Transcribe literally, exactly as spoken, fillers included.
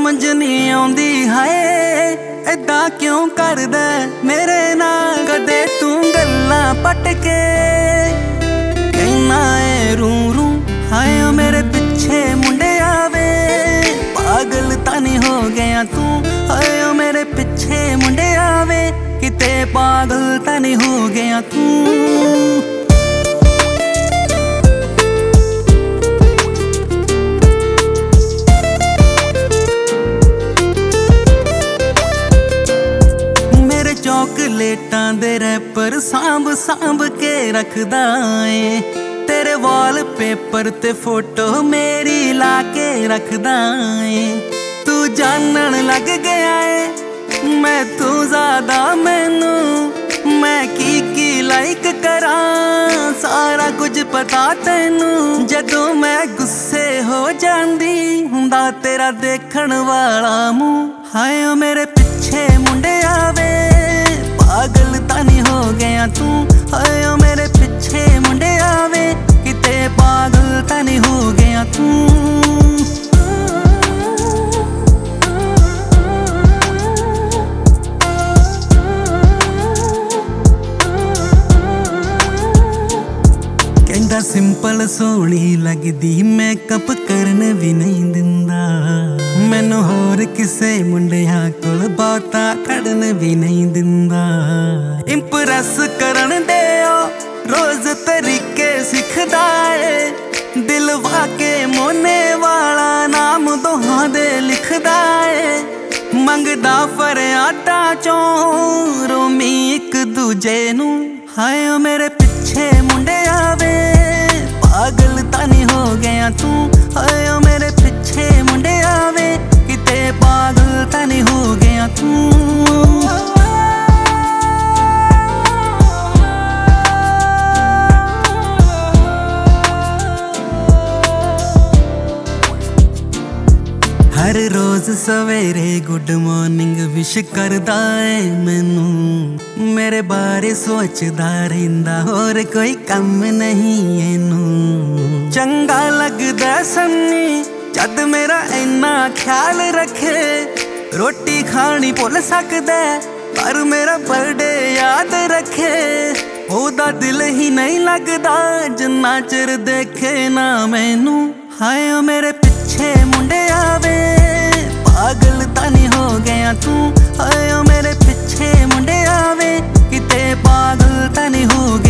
समझ नहीं आउंदी हाय ऐदा क्यों करदा मेरे नाल कदे तू गल्लां पट के कहना ए रू रू हाय ओ मेरे पिछे मुंडे आवे पागल तां नहीं हो गया तू हाय ओ मेरे पिछे मुंडे आवे किते पागल तां नहीं हो गया तू। चॉकलेटां दे रैपर सांभ सांभ के रखदा ए तेरे वॉल पेपर ते फोटो मेरी ला के रखदा ए तू जानन लग गया है मैं तू ज्यादा मैनू मैं की की लाइक करा सारा कुछ पता तैनू जदों मैं गुस्से हो जांदी हुंदा तेरा देखण वाला मुंह हाय ओ मेरे पिछे मुंडे आवे पागल तां नहीं हो गया तू हाय ओ मेरे पिछे मुंडे आवे किते पागल तां नहीं हो गया तू। कहंदा सिंपल सोहनी लगदी मेकअप करन भी नहीं दिंदा मैनू होर किसे मुंडिया कोल बहुता खड़न भी नहीं दिंदा इंप्रेस करन दे रोज तरीके सिखदा है दिल वाके मोने वाला नाम दोहां दे लिखदा है मंगदा फरियादा चों रोमी एक दूजे नू हाय ओ मेरे पिछे मुंडे आवे पागल तां नहीं हो गया तू हाय ओ मेरे पिछे मुंडे आवे किते पागल तां नहीं हो गया तू। हर रोज सवेरे गुड मॉर्निंग विश करदा है मैनू मेरे बारे सोचदा रहिंदा होर कोई कम नहीं एनू चंगा लगदा सन्नी जद मेरा इन्ना ख्याल रखे रोटी खानी भुल सकदा पर मेरा बर्थडे याद रखे ओदा दिल ही नहीं लगदा जिन्ना चिर देखे ना मैनू हाय ओ मेरे पिछे मुंडे आवे पागल तां नहीं हो गया तू हाय ओ मेरे पिछे मुंडे आवे किते पागल तां नहीं हो